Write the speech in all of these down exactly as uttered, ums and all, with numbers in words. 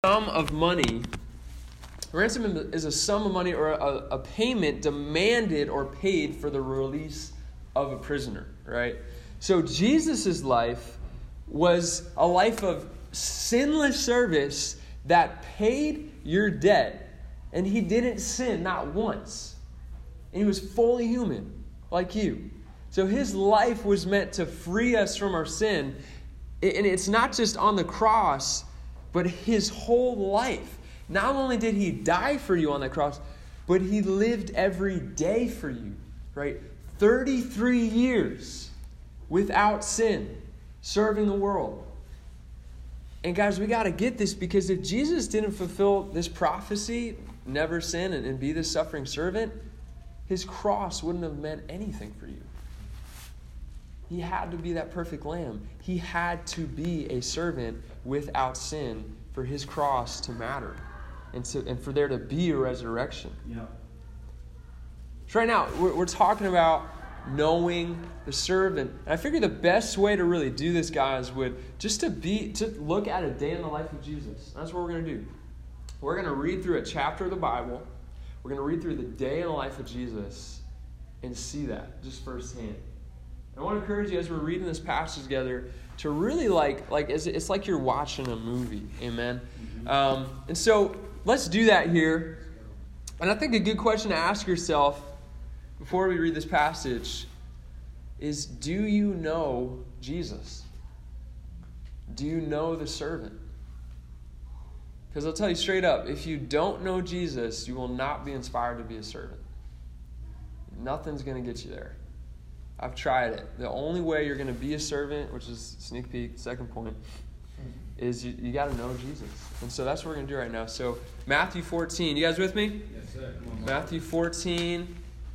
Sum of money. Ransom is a sum of money or a, a payment demanded or paid for the release of a prisoner, right? So Jesus' life was a life of sinless service that paid your debt, and he didn't sin, not once. And he was fully human, like you. So his life was meant to free us from our sin, and it's not just on the cross, but his whole life. Not only did he die for you on that cross, but he lived every day for you, right? thirty-three years without sin, serving the world. And guys, we got to get this, because if Jesus didn't fulfill this prophecy, never sin and, and be the suffering servant, his cross wouldn't have meant anything for you. He had to be that perfect lamb. He had to be a servant without sin for his cross to matter and, to, and for there to be a resurrection. Yeah. So right now, we're, we're talking about knowing the servant. And I figure the best way to really do this, guys, would just to be to look at a day in the life of Jesus. That's what we're going to do. We're going to read through a chapter of the Bible. We're going to read through the day in the life of Jesus and see that just firsthand. I want to encourage you, as we're reading this passage together, to really like, like it's, it's like you're watching a movie. Amen? Mm-hmm. Um, and so let's do that here. And I think a good question to ask yourself before we read this passage is, do you know Jesus? Do you know the servant? Because I'll tell you straight up, if you don't know Jesus, you will not be inspired to be a servant. Nothing's going to get you there. I've tried it. The only way you're going to be a servant, which is sneak peek, second point, is you, you got to know Jesus. And so that's what we're going to do right now. So Matthew fourteen. You guys with me? Yes, sir. Come on, Matthew fourteen.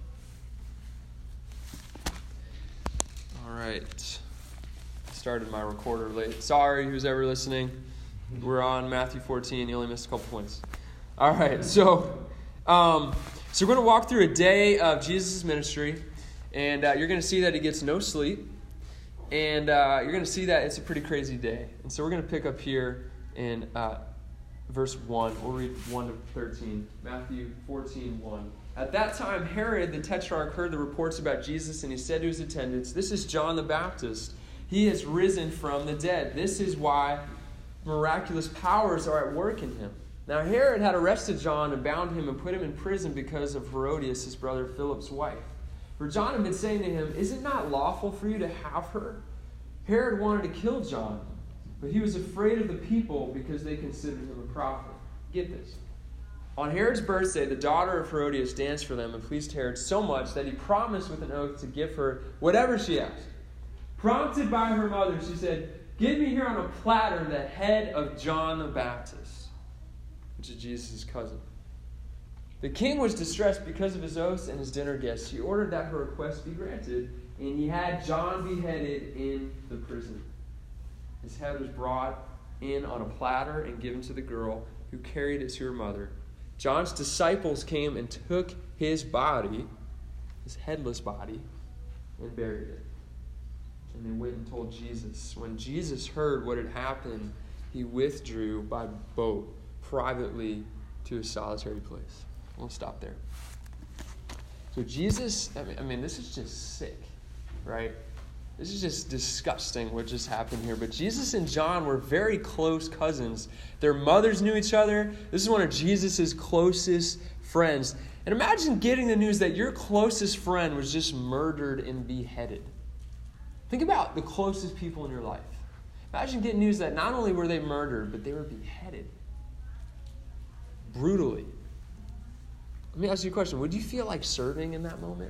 All right. Started my recorder late. Sorry, who's ever listening. We're on Matthew fourteen. You only missed a couple points. All right. So, um, so we're going to walk through a day of Jesus' ministry. And uh, you're going to see that he gets no sleep. And uh, you're going to see that it's a pretty crazy day. And so we're going to pick up here in uh, verse one. We'll read one to thirteen. Matthew fourteen, one. At that time, Herod the Tetrarch heard the reports about Jesus, and he said to his attendants, "This is John the Baptist. He has risen from the dead. This is why miraculous powers are at work in him." Now Herod had arrested John and bound him and put him in prison because of Herodias, his brother Philip's wife. For John had been saying to him, "Is it not lawful for you to have her?" Herod wanted to kill John, but he was afraid of the people because they considered him a prophet. Get this. On Herod's birthday, the daughter of Herodias danced for them and pleased Herod so much that he promised with an oath to give her whatever she asked. Prompted by her mother, she said, "Give me here on a platter the head of John the Baptist," which is Jesus' cousin. The king was distressed because of his oaths and his dinner guests. He ordered that her request be granted, and he had John beheaded in the prison. His head was brought in on a platter and given to the girl, who carried it to her mother. John's disciples came and took his body, his headless body, and buried it. And they went and told Jesus. When Jesus heard what had happened, he withdrew by boat privately to a solitary place. We'll stop there. So Jesus, I mean, I mean, this is just sick, right? This is just disgusting what just happened here. But Jesus and John were very close cousins. Their mothers knew each other. This is one of Jesus' closest friends. And imagine getting the news that your closest friend was just murdered and beheaded. Think about the closest people in your life. Imagine getting news that not only were they murdered, but they were beheaded. Brutally. Let me ask you a question. Would you feel like serving in that moment?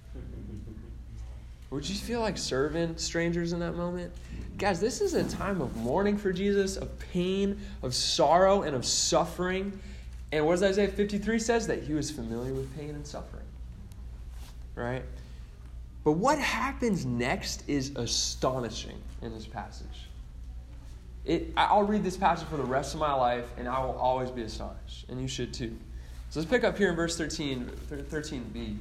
Would you feel like serving strangers in that moment? Guys, this is a time of mourning for Jesus, of pain, of sorrow, and of suffering. And what does Isaiah fifty-three says? That he was familiar with pain and suffering. Right? But what happens next is astonishing in this passage. It, I'll read this passage for the rest of my life, and I will always be astonished. And you should too. So let's pick up here in verse thirteen, thirteen b.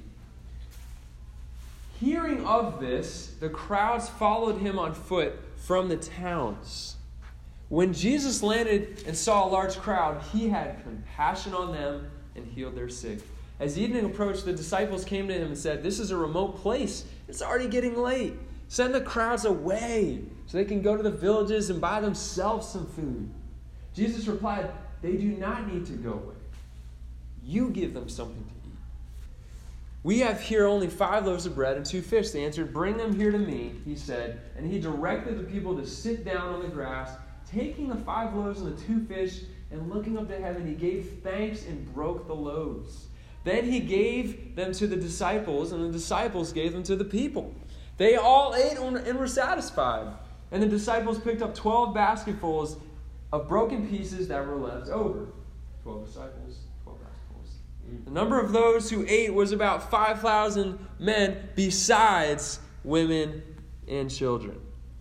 Hearing of this, the crowds followed him on foot from the towns. When Jesus landed and saw a large crowd, he had compassion on them and healed their sick. As evening approached, the disciples came to him and said, "This is a remote place. It's already getting late. Send the crowds away so they can go to the villages and buy themselves some food." Jesus replied, "They do not need to go away. You give them something to eat." "We have here only five loaves of bread and two fish." They answered. "Bring them here to me," he said. And he directed the people to sit down on the grass. Taking the five loaves and the two fish and looking up to heaven, he gave thanks and broke the loaves. Then he gave them to the disciples, and the disciples gave them to the people. They all ate and were satisfied. And the disciples picked up twelve basketfuls of broken pieces that were left over. Twelve disciples, twelve basketfuls. The number of those who ate was about five thousand men, besides women and children.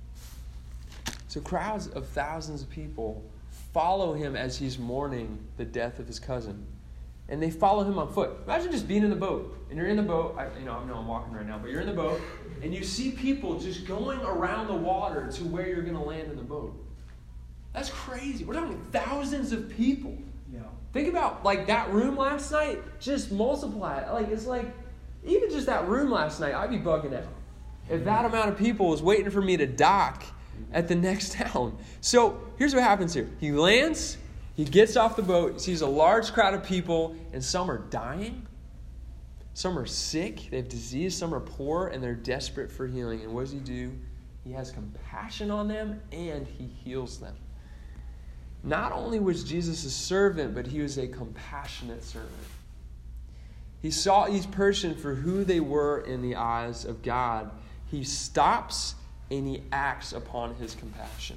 So crowds of thousands of people follow him as he's mourning the death of his cousin. And they follow him on foot. Imagine just being in the boat. And you're in the boat. I, you know, I know I'm walking right now. But you're in the boat. And you see people just going around the water to where you're going to land in the boat. That's crazy. We're talking thousands of people. Yeah. Think about, like, that room last night. Just multiply it. Like, it's like, even just that room last night, I'd be bugging out. If that amount of people was waiting for me to dock at the next town. So, here's what happens here. He lands. He gets off the boat, sees a large crowd of people, and some are dying. Some are sick. They have disease. Some are poor, and they're desperate for healing. And what does he do? He has compassion on them, and he heals them. Not only was Jesus a servant, but he was a compassionate servant. He saw each person for who they were in the eyes of God. He stops, and he acts upon his compassion.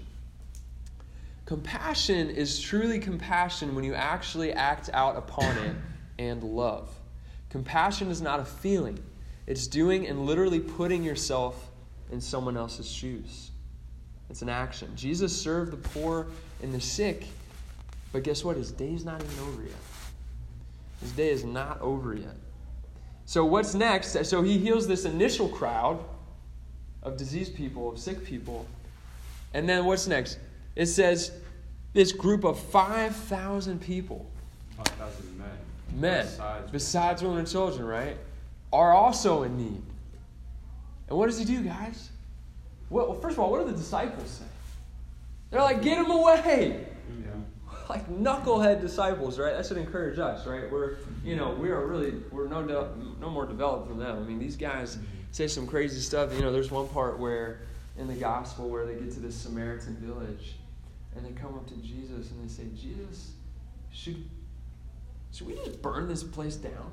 Compassion is truly compassion when you actually act out upon it and love. Compassion is not a feeling. It's doing and literally putting yourself in someone else's shoes. It's an action. Jesus served the poor and the sick, but guess what? His day's not even over yet. His day is not over yet. So what's next? So he heals this initial crowd of diseased people, of sick people. And then what's next? It says this group of five thousand people. five thousand men. Men, besides, besides women and children, right, are also in need. And what does he do, guys? Well, first of all, what do the disciples say? They're like, "Get him away!" Yeah. Like knucklehead disciples, right? That should encourage us, right? We're, you know, we are really, we're no de- no more developed than them. I mean, these guys say some crazy stuff. You know, there's one part where in the gospel where they get to this Samaritan village, and they come up to Jesus and they say, "Jesus, should should we just burn this place down?"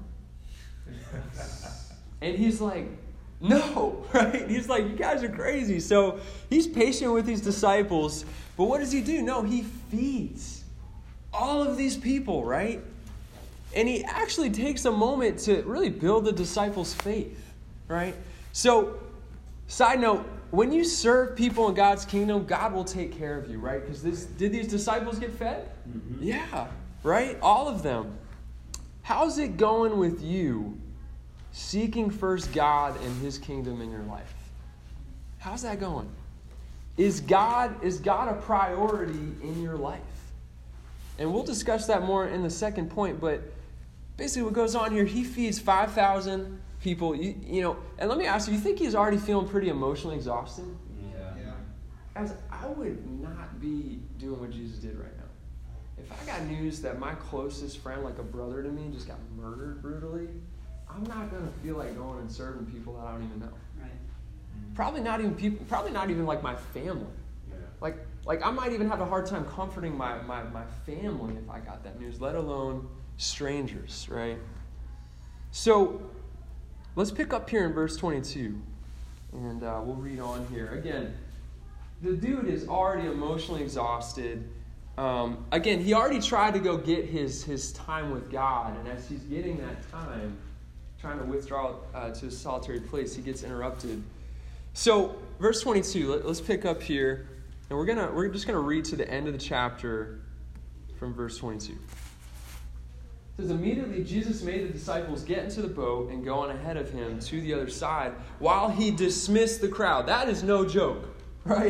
And he's like, "No," right? He's like, "You guys are crazy." So he's patient with these disciples, but what does he do? No, he feeds all of these people, right? And he actually takes a moment to really build the disciples' faith, right? So, side note, when you serve people in God's kingdom, God will take care of you, right? Because this did these disciples get fed? Mm-hmm. Yeah, right? All of them. How's it going with you seeking first God and his kingdom in your life? How's that going? Is God, is God a priority in your life? And we'll discuss that more in the second point, but basically what goes on here, he feeds five thousand people, you, you know, and let me ask you, you think he's already feeling pretty emotionally exhausted? Yeah. yeah. As I would not be doing what Jesus did right now. If I got news that my closest friend, like a brother to me, just got murdered brutally, I'm not going to feel like going and serving people that I don't even know. Right. Probably not even people, probably not even like my family. Yeah. Like, like I might even have a hard time comforting my, my, my family if I got that news, let alone strangers, right? So, let's pick up here in verse twenty-two, and uh, we'll read on here. Again, the dude is already emotionally exhausted. Um, again, he already tried to go get his, his time with God, and as he's getting that time, trying to withdraw uh, to a solitary place, he gets interrupted. So, verse twenty-two, let, let's pick up here, and we're gonna we're just gonna read to the end of the chapter from verse twenty-two. It says, immediately Jesus made the disciples get into the boat and go on ahead of him to the other side while he dismissed the crowd. That is no joke, right?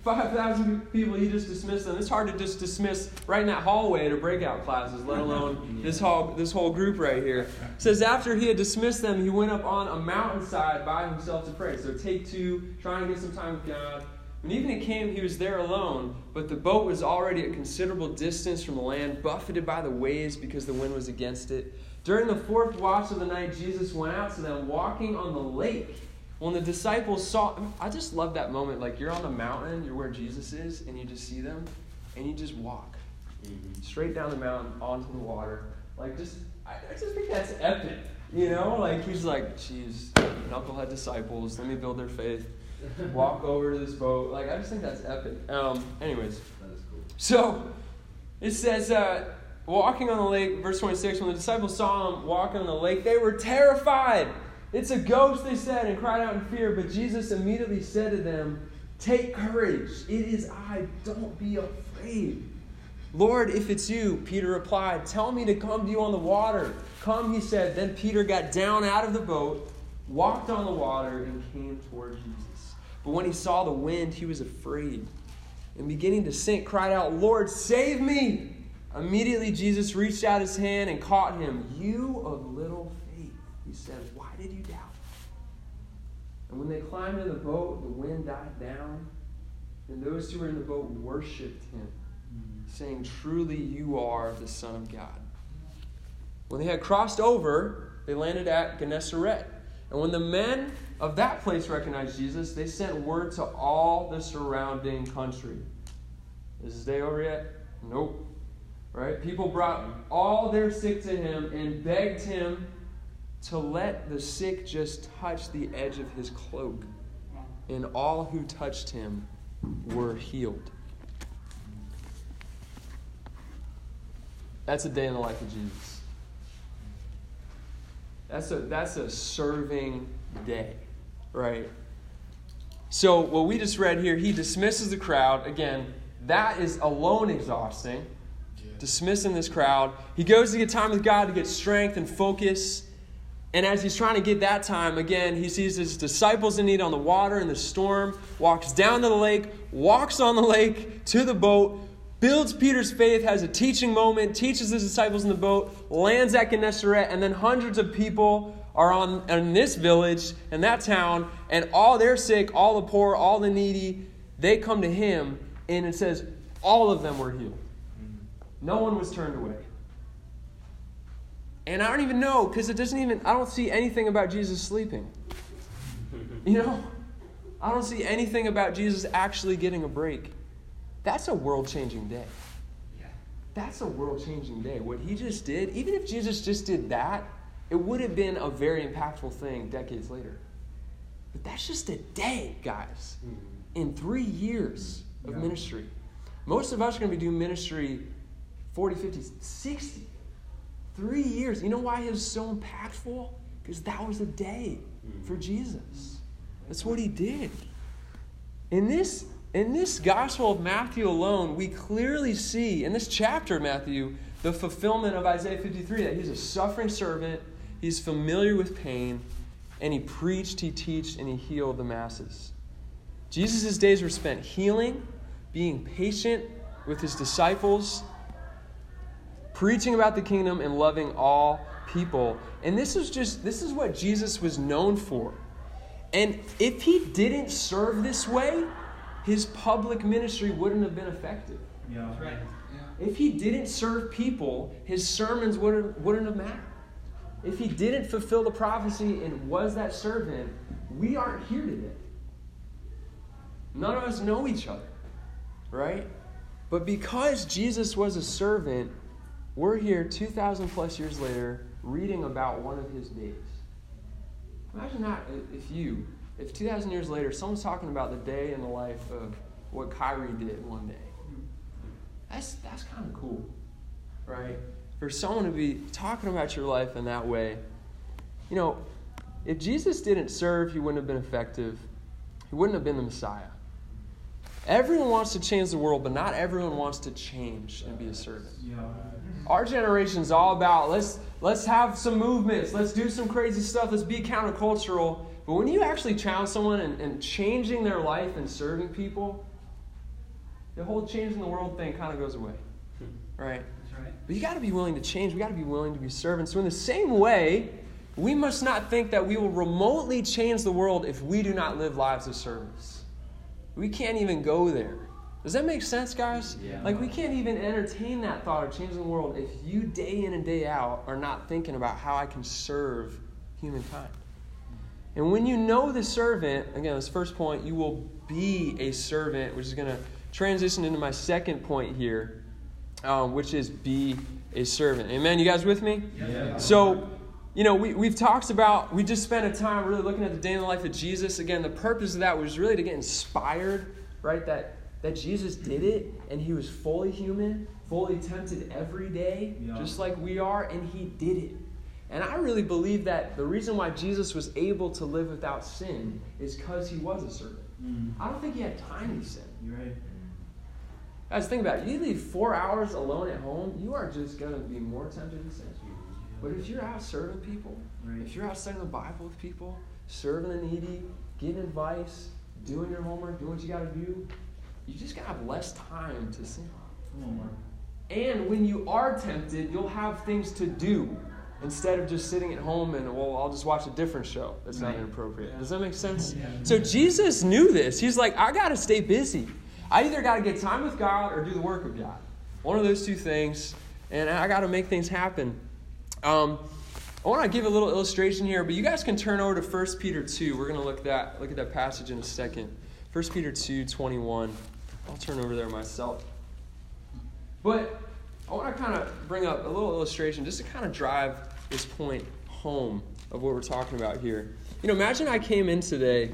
five thousand people, he just dismissed them. It's hard to just dismiss right in that hallway to breakout classes, let alone this whole, this whole group right here. It says, after he had dismissed them, he went up on a mountainside by himself to pray. So take two, trying to get some time with God. When evening came, he was there alone, but the boat was already a considerable distance from the land, buffeted by the waves because the wind was against it. During the fourth watch of the night, Jesus went out to them, walking on the lake. When the disciples saw, I just love that moment. Like, you're on the mountain, you're where Jesus is, and you just see them, and you just walk mm-hmm. straight down the mountain onto the water. Like, just, I, I just think that's epic. You know, like, he's like, geez, knucklehead disciples, let me build their faith. Walk over to this boat. Like, I just think that's epic. Um, anyways. That is cool. So, it says, uh, walking on the lake, verse twenty-six, when the disciples saw him walking on the lake, they were terrified. It's a ghost, they said, and cried out in fear. But Jesus immediately said to them, take courage. It is I. Don't be afraid. Lord, if it's you, Peter replied, tell me to come to you on the water. Come, he said. Then Peter got down out of the boat, walked on the water, and came toward Jesus. But when he saw the wind, he was afraid. And beginning to sink, cried out, Lord, save me. Immediately Jesus reached out his hand and caught him. You of little faith, he said, why did you doubt? And when they climbed in the boat, the wind died down. And those who were in the boat worshipped him, saying, truly you are the Son of God. When they had crossed over, they landed at Gennesaret. And when the men of that place recognized Jesus, they sent word to all the surrounding country. Is this day over yet? Nope. Right? People brought all their sick to him and begged him to let the sick just touch the edge of his cloak. And all who touched him were healed. That's a day in the life of Jesus. That's a that's a serving day, right? So what we just read here, he dismisses the crowd. Again, that is alone exhausting. Yeah. Dismissing this crowd. He goes to get time with God to get strength and focus. And as he's trying to get that time, again, he sees his disciples in need on the water in the storm, walks down to the lake, walks on the lake to the boat, builds Peter's faith, has a teaching moment, teaches his disciples in the boat, lands at Gennesaret, and then hundreds of people are on in this village, in that town, and all they're sick, all the poor, all the needy, they come to him, and it says all of them were healed. No one was turned away. And I don't even know, because it doesn't even, I don't see anything about Jesus sleeping. You know? I don't see anything about Jesus actually getting a break. That's a world-changing day. That's a world-changing day. What he just did, even if Jesus just did that, it would have been a very impactful thing decades later. But that's just a day, guys, in three years of yeah. ministry. Most of us are going to be doing ministry forty, fifty, sixty. Three years. You know why it was so impactful? Because that was a day for Jesus. That's what he did. In this, in this Gospel of Matthew alone, we clearly see, in this chapter of Matthew, the fulfillment of Isaiah fifty-three, that he's a suffering servant, he's familiar with pain, and he preached, he taught, and he healed the masses. Jesus' days were spent healing, being patient with his disciples, preaching about the kingdom, and loving all people. And this is just, this is what Jesus was known for. And if he didn't serve this way, his public ministry wouldn't have been effective. Yeah. That's right. Yeah. If he didn't serve people, his sermons wouldn't, wouldn't have mattered. If he didn't fulfill the prophecy and was that servant, we aren't here today. None of us know each other, right? But because Jesus was a servant, we're here two thousand plus years later reading about one of his days. Imagine that if you, if two thousand years later, someone's talking about the day in the life of what Kyrie did one day. That's that's kind of cool, right? For someone to be talking about your life in that way. You know, if Jesus didn't serve, he wouldn't have been effective. He wouldn't have been the Messiah. Everyone wants to change the world, but not everyone wants to change and be a servant. Yeah. Our generation's all about, let's let's have some movements, let's do some crazy stuff, let's be countercultural. But when you actually challenge someone and, and changing their life and serving people, the whole changing the world thing kind of goes away, right? That's right. But you got to be willing to change. We got to be willing to be servants. So in the same way, we must not think that we will remotely change the world if we do not live lives of service. We can't even go there. Does that make sense, guys? Yeah. Like, we can't even entertain that thought of changing the world if you, day in and day out, are not thinking about how I can serve humankind. And when you know the servant, again, this first point, you will be a servant, which is going to transition into my second point here, um, which is be a servant. Amen? You guys with me? Yeah. So, you know, we, we've talked about, we just spent a time really looking at the day in the life of Jesus. Again, the purpose of that was really to get inspired, right? That that Jesus did it, and he was fully human, fully tempted every day, Yeah. just like we are, and he did it. And I really believe that the reason why Jesus was able to live without sin is because he was a servant. Mm. I don't think he had time to sin. You're right. Guys, think about it. You leave four hours alone at home, you are just going to be more tempted to sin. But if you're out serving people, Right. if you're out studying the Bible with people, serving the needy, getting advice, doing your homework, doing what you got to do, you just got to have less time to sin. Come on, Mark. And when you are tempted, you'll have things to do instead of just sitting at home and, well, I'll just watch a different show that's not Right. inappropriate. Does that make sense? Yeah. So Jesus knew this. He's like, I got to stay busy. I either got to get time with God or do the work of God. One of those two things. And I got to make things happen. Um, I want to give a little illustration here, but you guys can turn over to First Peter two. We're going to look at that, look at that passage in a second. First Peter two twenty-one. I'll turn over there myself. But I want to kind of bring up a little illustration just to kind of drive this point home of what we're talking about here. You know, imagine I came in today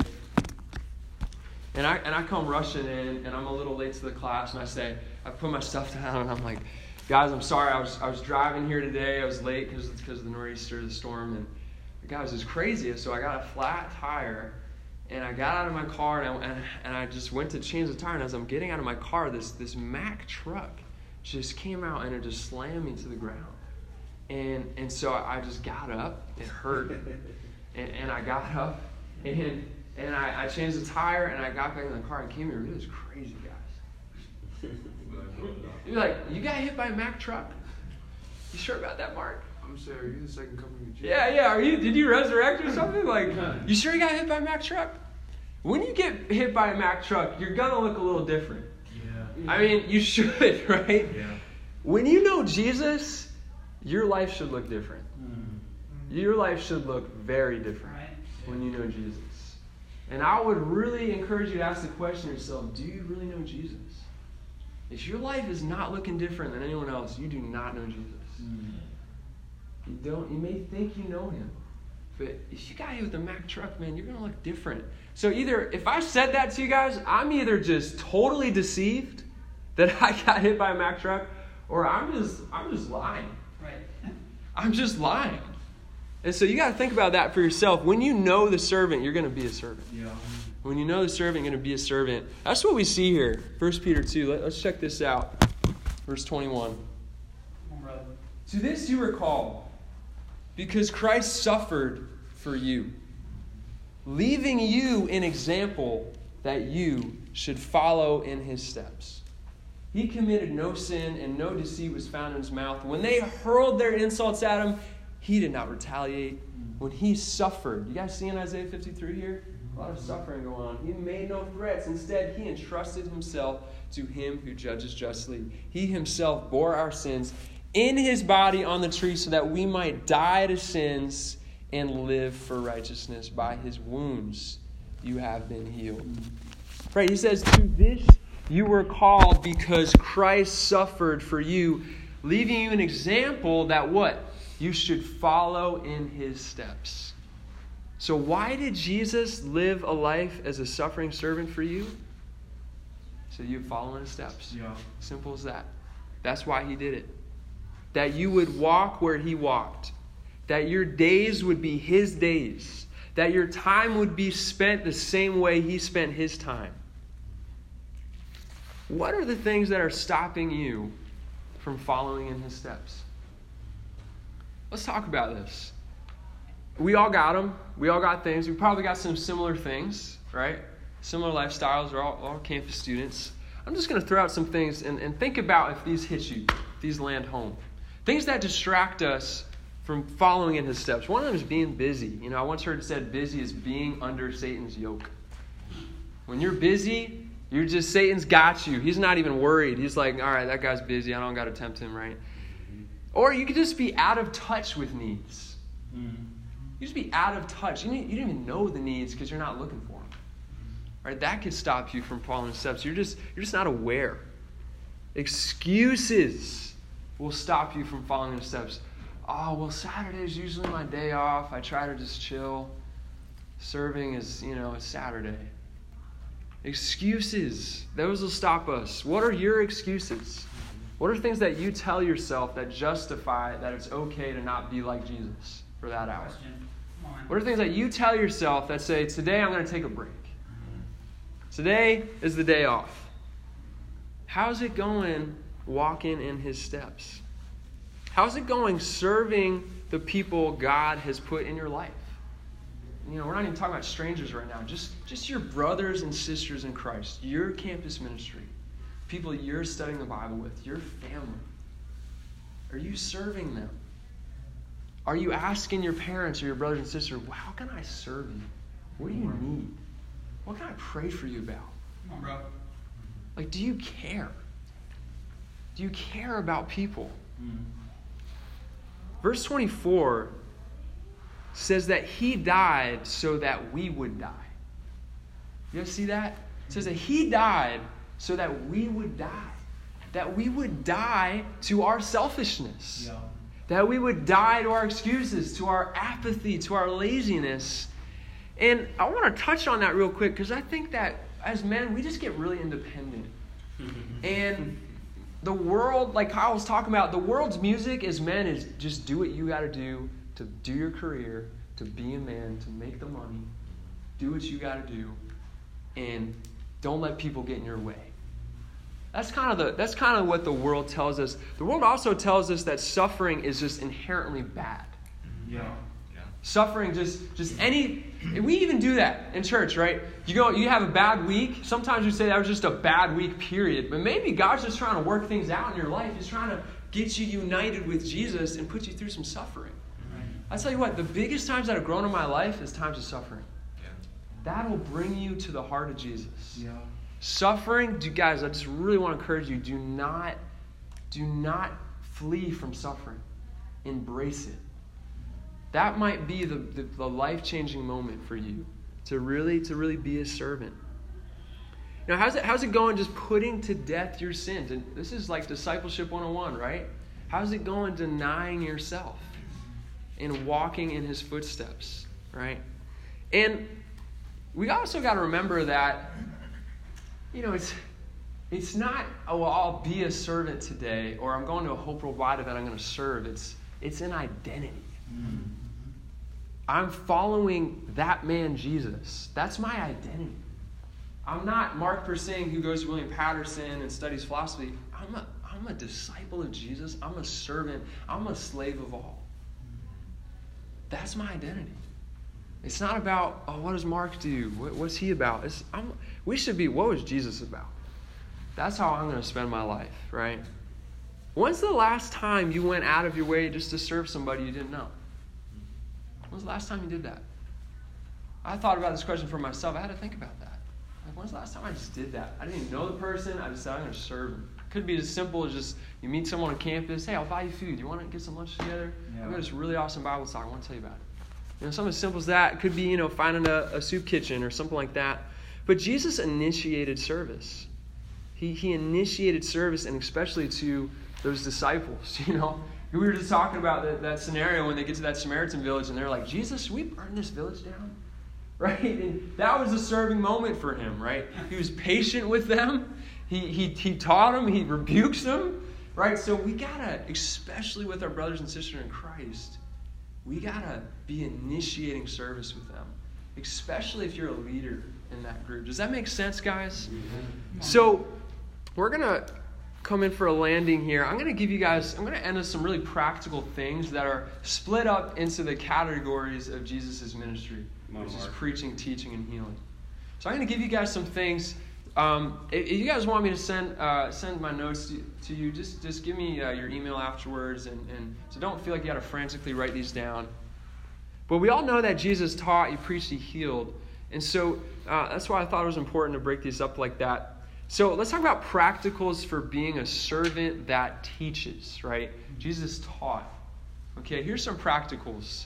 and I and I come rushing in and I'm a little late to the class and I say, I put my stuff down and I'm like, guys, I'm sorry, I was I was driving here today. I was late because because of the nor'easter, the storm, and guys, it was crazy. So I got a flat tire. And I got out of my car, and I, and, and I just went to change the tire. And as I'm getting out of my car, this, this Mack truck just came out, and it just slammed me to the ground. And and so I just got up. It hurt. and, and I got up, and and I, I changed the tire, and I got back in the car and came here. It was crazy, guys. You're like, you got hit by a Mack truck? You sure about that, Mark? I'm sorry, are you the second coming of Jesus? Yeah, yeah. Are you? Did you resurrect or something? Like, you sure you got hit by a Mack truck? When you get hit by a Mack truck, you're gonna look a little different. Yeah. I mean, you should, right? Yeah. When you know Jesus, your life should look different. Mm. Your life should look very different Right. when you know Jesus. And I would really encourage you to ask the question yourself: do you really know Jesus? If your life is not looking different than anyone else, you do not know Jesus. Mm. You don't. You may think you know him, but if you got hit with a Mack truck, man, you're gonna look different. So either, if I said that to you guys, I'm either just totally deceived that I got hit by a Mack truck, or I'm just, I'm just lying. Right. I'm just lying. And so you got to think about that for yourself. When you know the servant, you're gonna be a servant. Yeah. When you know the servant, you're gonna be a servant. That's what we see here. First Peter two. Let, let's check this out. Verse twenty-one. Come on, brother. To this you were called, because Christ suffered for you, leaving you an example that you should follow in his steps. He committed no sin, and no deceit was found in his mouth. When they hurled their insults at him, he did not retaliate. When he suffered, you guys see in Isaiah fifty-three here? A lot of suffering going on. He made no threats. Instead, he entrusted himself to him who judges justly. He himself bore our sins in his body on the tree so that we might die to sins and live for righteousness. By his wounds you have been healed. Right, he says, to this you were called because Christ suffered for you, leaving you an example that what? You should follow in his steps. So why did Jesus live a life as a suffering servant for you? So you follow in his steps. Yeah. Simple as that. That's why he did it. That you would walk where he walked. That your days would be his days. That your time would be spent the same way he spent his time. What are the things that are stopping you from following in his steps? Let's talk about this. We all got them. We all got things. We probably got some similar things, right? Similar lifestyles. We're all, all campus students. I'm just going to throw out some things and, and think about if these hit you, if these land home. Things that distract us from following in his steps. One of them is being busy. You know, I once heard it said busy is being under Satan's yoke. When you're busy, you're just, Satan's got you. He's not even worried. He's like, all right, that guy's busy. I don't got to tempt him, right? Or you could just be out of touch with needs. You just be out of touch. You, you don't even know the needs because you're not looking for them. Right? That could stop you from following steps. You're just, you're just not aware. Excuses will stop you from following the steps. Oh, well, Saturday is usually my day off. I try to just chill. Serving is, you know, it's Saturday. Excuses. Those will stop us. What are your excuses? What are things that you tell yourself that justify that it's okay to not be like Jesus for that hour? What are things that you tell yourself that say, today I'm going to take a break? Today is the day off. How's it going walking in his steps? How's it going serving the people God has put in your life? You know, we're not even talking about strangers right now. Just, just your brothers and sisters in Christ, your campus ministry, people you're studying the Bible with, your family. Are you serving them? Are you asking your parents or your brothers and sisters, well, how can I serve you? What do you need? What can I pray for you about? Come on, bro. Like, do you care? Do you care about people? Mm. Verse twenty-four says that he died so that we would die. You guys see that? It says that he died so that we would die. That we would die to our selfishness. Yeah. That we would die to our excuses, to our apathy, to our laziness. And I want to touch on that real quick because I think that as men, we just get really independent. And the world, like Kyle was talking about, the world's music as men is just do what you got to do to do your career, to be a man, to make the money. Do what you got to do, and don't let people get in your way. That's kind of the that's kind of what the world tells us. The world also tells us that suffering is just inherently bad. Yeah. Suffering, just just any, we even do that in church, right? You go, you have a bad week. Sometimes we say that was just a bad week, period. But maybe God's just trying to work things out in your life. He's trying to get you united with Jesus and put you through some suffering. Right. I tell you what, the biggest times that have grown in my life is times of suffering. Yeah. That'll bring you to the heart of Jesus. Yeah. Suffering, do guys, I just really want to encourage you, do not, do not flee from suffering. Embrace it. That might be the, the, the life-changing moment for you to really to really be a servant. Now, how's it how's it going just putting to death your sins? And this is like discipleship one oh one, right? How's it going denying yourself and walking in his footsteps, right? And we also got to remember that, you know, it's it's not, oh, well, I'll be a servant today, or I'm going to a Hope Worldwide event, I'm going to serve. It's it's an identity. Mm-hmm. I'm following that man, Jesus. That's my identity. I'm not Mark Persing who goes to William Patterson and studies philosophy. I'm a, I'm a disciple of Jesus. I'm a servant. I'm a slave of all. That's my identity. It's not about, oh, what does Mark do? What, what's he about? It's, I'm, we should be, what was Jesus about? That's how I'm going to spend my life, right? When's the last time you went out of your way just to serve somebody you didn't know? When's the last time you did that? I thought about this question for myself. I had to think about that. Like, when's the last time I just did that? I didn't even know the person. I just said, I'm going to serve them. It could be as simple as just you meet someone on campus. Hey, I'll buy you food. You want to get some lunch together? Yeah. I've got this really awesome Bible talk. I want to tell you about it. You know, something as simple as that. It could be, you know, finding a, a soup kitchen or something like that. But Jesus initiated service. He, he initiated service, and especially to those disciples, you know. We were just talking about that, that scenario when they get to that Samaritan village and they're like, Jesus, should we burn this village down? Right? And that was a serving moment for him, right? He was patient with them. He, he, he taught them. He rebukes them. Right? So we got to, especially with our brothers and sisters in Christ, we got to be initiating service with them, especially if you're a leader in that group. Does that make sense, guys? So we're going to come in for a landing here. I'm going to give you guys, I'm going to end with some really practical things that are split up into the categories of Jesus' ministry, which is preaching, teaching, and healing. So I'm going to give you guys some things. Um, if, if you guys want me to send uh, send my notes to, to you, just just give me uh, your email afterwards, and, and so don't feel like you got to frantically write these down. But we all know that Jesus taught, he preached, he healed, and so uh, that's why I thought it was important to break these up like that. So let's talk about practicals for being a servant that teaches, right? Jesus taught. Okay, here's some practicals.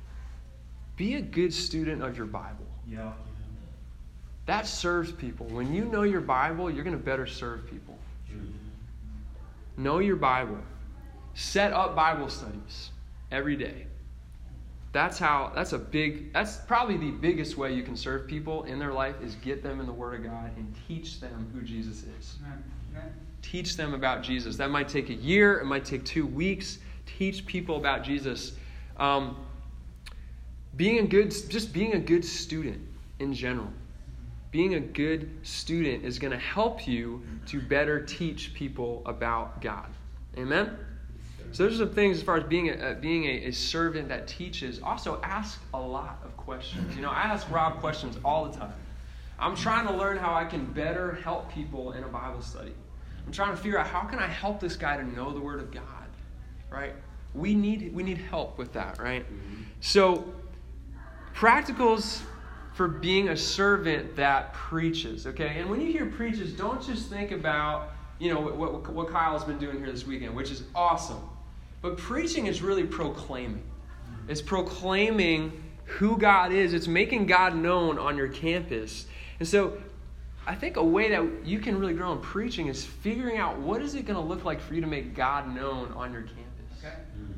Be a good student of your Bible. Yeah. That serves people. When you know your Bible, you're going to better serve people. Know your Bible. Set up Bible studies every day. That's how, that's a big, that's probably the biggest way you can serve people in their life is get them in the Word of God and teach them who Jesus is. Amen. Amen. Teach them about Jesus. That might take a year. It might take two weeks. Teach people about Jesus. Um, being a good, just being a good student in general. Being a good student is going to help you to better teach people about God. Amen? So those are some things as far as being a, being a, a servant that teaches. Also, ask a lot of questions. You know, I ask Rob questions all the time. I'm trying to learn how I can better help people in a Bible study. I'm trying to figure out how can I help this guy to know the Word of God, right? We need we need help with that, right? Mm-hmm. So, practicals for being a servant that preaches, okay? And when you hear preaches, don't just think about, you know, what, what, what Kyle's been doing here this weekend, which is awesome. But preaching is really proclaiming. It's proclaiming who God is. It's making God known on your campus. And so I think a way that you can really grow in preaching is figuring out what is it going to look like for you to make God known on your campus. Okay.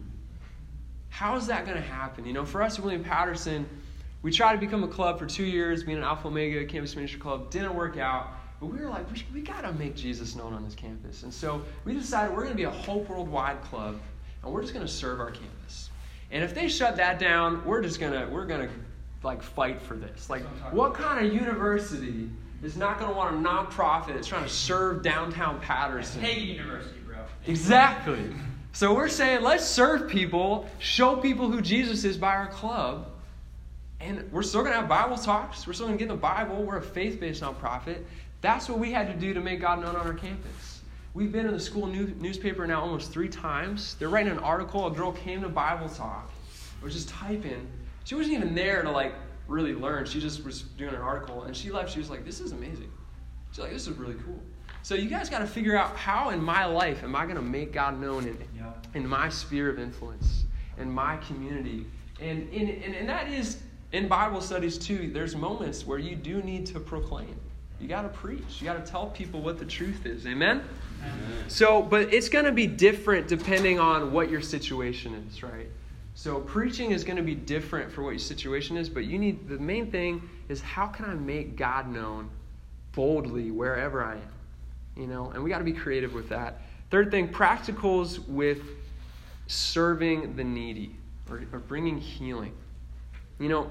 How is that going to happen? You know, for us at William Patterson, we tried to become a club for two years, being an Alpha Omega Campus Ministry Club. Didn't work out. But we were like, we, we got to make Jesus known on this campus. And so we decided we're going to be a Hope Worldwide club, and we're just going to serve our campus. And if they shut that down, we're just going to, we're going to like fight for this. Like, what kind of university is not going to want a nonprofit that's trying to serve downtown Patterson? Pagan University, bro. Exactly. So we're saying, let's serve people, show people who Jesus is by our club. And we're still going to have Bible talks. We're still going to get in the Bible. We're a faith-based nonprofit. That's what we had to do to make God known on our campus. We've been in the school new, newspaper now almost three times. They're writing an article. A girl came to Bible talk. We're just typing. She wasn't even there to like really learn. She just was doing an article. And she left. She was like, this is amazing. She's like, this is really cool. So you guys got to figure out how in my life am I going to make God known in, Yeah. in my sphere of influence, in my community. And, and, and, and that is, in Bible studies too, there's moments where you do need to proclaim. You got to preach. You got to tell people what the truth is. Amen? Amen. So, but it's going to be different depending on what your situation is, right? So preaching is going to be different for what your situation is, but you need, the main thing is how can I make God known boldly wherever I am? You know, and we got to be creative with that. Third thing, practicals with serving the needy or, or bringing healing. You know,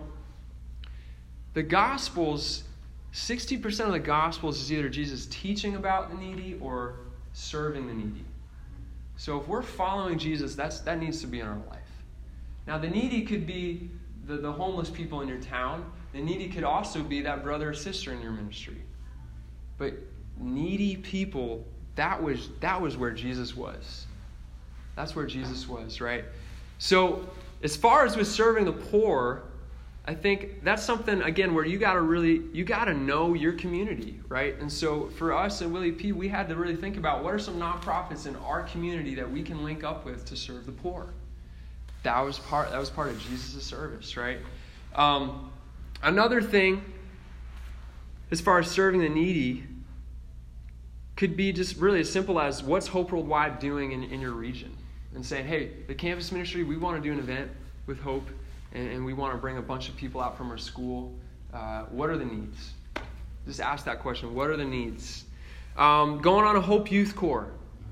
the Gospels, sixty percent of the Gospels is either Jesus teaching about the needy or serving the needy. So if we're following Jesus, that's that needs to be in our life. Now, the needy could be the, the homeless people in your town. The needy could also be that brother or sister in your ministry. But needy people, that was that was where Jesus was. That's where Jesus was, right? So as far as with serving the poor, I think that's something, again, where you got to really, you got to know your community, right? And so for us at Willie P, we had to really think about what are some nonprofits in our community that we can link up with to serve the poor. That was part, that was part of Jesus' service, right? Um, another thing, as far as serving the needy, could be just really as simple as what's Hope Worldwide doing in, in your region? And saying, hey, the campus ministry, we want to do an event with Hope, and, and we want to bring a bunch of people out from our school. Uh, what are the needs? Just ask that question. What are the needs? Um, going on a Hope Youth Corps.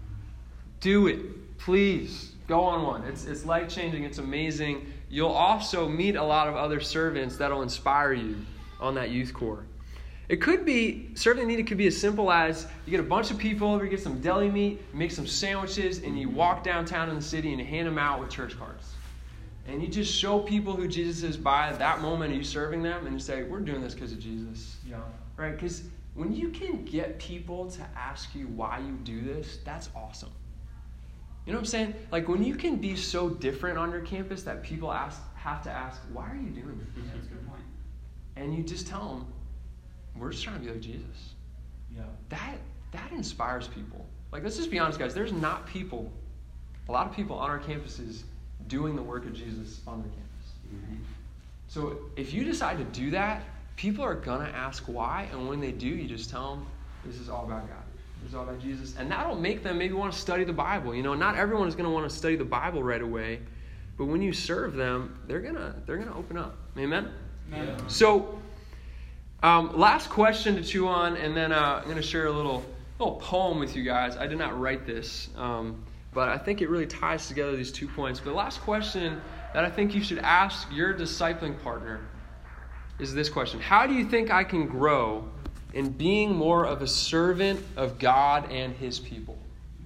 Do it. Please. Go on one. It's, it's life-changing. It's amazing. You'll also meet a lot of other servants that'll inspire you on that youth corps. It could be, serving the needy could be as simple as you get a bunch of people over, you get some deli meat, make some sandwiches, and you walk downtown in the city and you hand them out with church cards. And you just show people who Jesus is by that moment. Are you serving them? And you say, we're doing this because of Jesus. Yeah. Right? Because when you can get people to ask you why you do this, that's awesome. You know what I'm saying? Like when you can be so different on your campus that people ask, have to ask, why are you doing this? Yeah, that's a good point. And you just tell them, we're just trying to be like Jesus. Yeah. That that inspires people. Like, let's just be honest, guys. There's not people, a lot of people on our campuses doing the work of Jesus on their campus. Mm-hmm. So if you decide to do that, people are going to ask why. And when they do, you just tell them, this is all about God. This is all about Jesus. And that'll make them maybe want to study the Bible. You know, not everyone is going to want to study the Bible right away. But when you serve them, they're going to they're gonna open up. Amen? Yeah. So, um, last question to chew on, and then uh, I'm going to share a little little poem with you guys. I did not write this, um, but I think it really ties together these two points. But the last question that I think you should ask your discipling partner is this question. How do you think I can grow in being more of a servant of God and His people?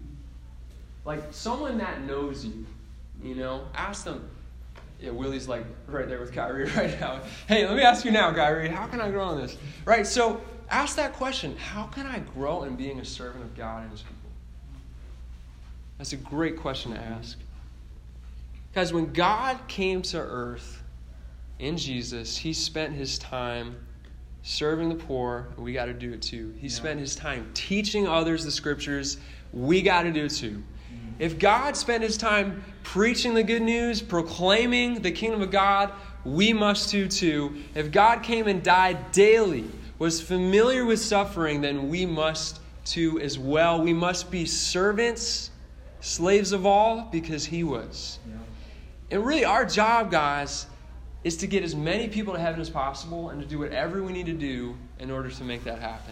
Like someone that knows you, you know, ask them. Yeah, Willie's like right there with Kyrie right now. Hey, let me ask you now, Kyrie, how can I grow in this? Right, so ask that question. How can I grow in being a servant of God and His people? That's a great question to ask. Because when God came to earth in Jesus, He spent His time serving the poor, and we got to do it too. He yeah. spent His time teaching others the Scriptures. We got to do it too. If God spent His time preaching the good news, proclaiming the kingdom of God, we must do too. If God came and died daily, was familiar with suffering, then we must too as well. We must be servants, slaves of all, because He was. Yeah. And really our job, guys, is to get as many people to heaven as possible and to do whatever we need to do in order to make that happen.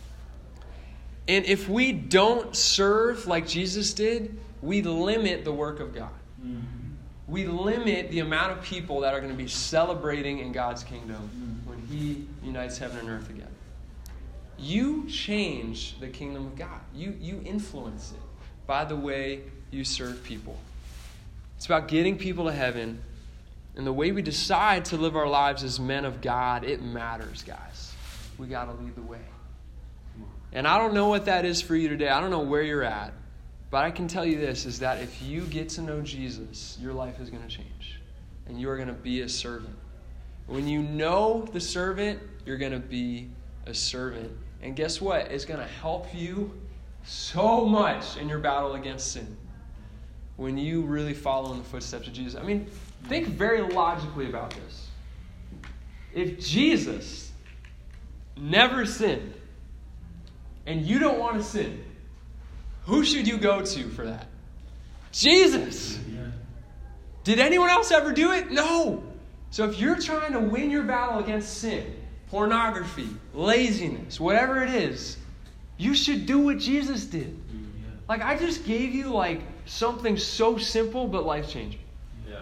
And if we don't serve like Jesus did, we limit the work of God. Mm-hmm. We limit the amount of people that are going to be celebrating in God's kingdom mm-hmm. when He unites heaven and earth again. You change the kingdom of God. You, you influence it by the way you serve people. It's about getting people to heaven. And the way we decide to live our lives as men of God, it matters, guys. We got to lead the way. And I don't know what that is for you today. I don't know where you're at. But I can tell you this, is that if you get to know Jesus, your life is going to change. And you are going to be a servant. When you know the servant, you're going to be a servant. And guess what? It's going to help you so much in your battle against sin. When you really follow in the footsteps of Jesus. I mean, think very logically about this. If Jesus never sinned, and you don't want to sin, who should you go to for that? Jesus. Yeah. Did anyone else ever do it? No. So if you're trying to win your battle against sin, pornography, laziness, whatever it is, you should do what Jesus did. Yeah. Like I just gave you like something so simple but life-changing. Yeah.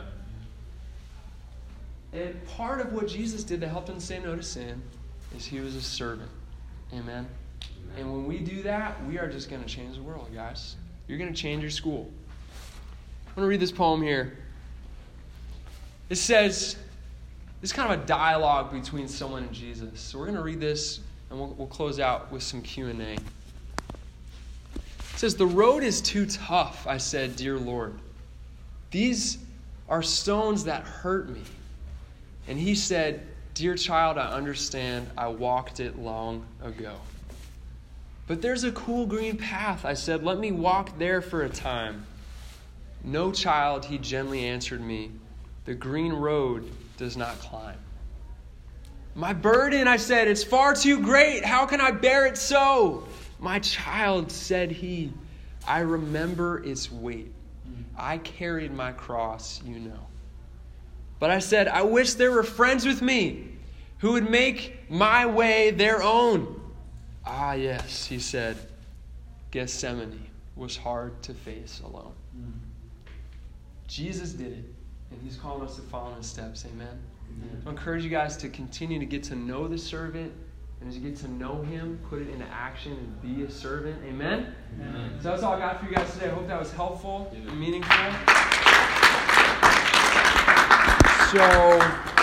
And part of what Jesus did that helped him say no to sin is He was a servant. Amen. And when we do that, we are just going to change the world, guys. You're going to change your school. I'm going to read this poem here. It says, this is kind of a dialogue between someone and Jesus. So we're going to read this, and we'll, we'll close out with some Q and A. It says, "The road is too tough, I said, dear Lord. These are stones that hurt me. And He said, dear child, I understand. I walked it long ago. But there's a cool green path, I said. Let me walk there for a time. No, child, He gently answered me. The green road does not climb. My burden, I said, it's far too great. How can I bear it so? My child, said He, I remember its weight. I carried my cross, you know. But I said, I wish there were friends with me who would make my way their own. Ah, yes, He said, Gethsemane was hard to face alone. Mm. Jesus did it, and He's calling us to follow in His steps. Amen? Amen. So I encourage you guys to continue to get to know the servant, and as you get to know Him, put it into action and be a servant. Amen? Amen. So that's all I got for you guys today. I hope that was helpful and meaningful. So...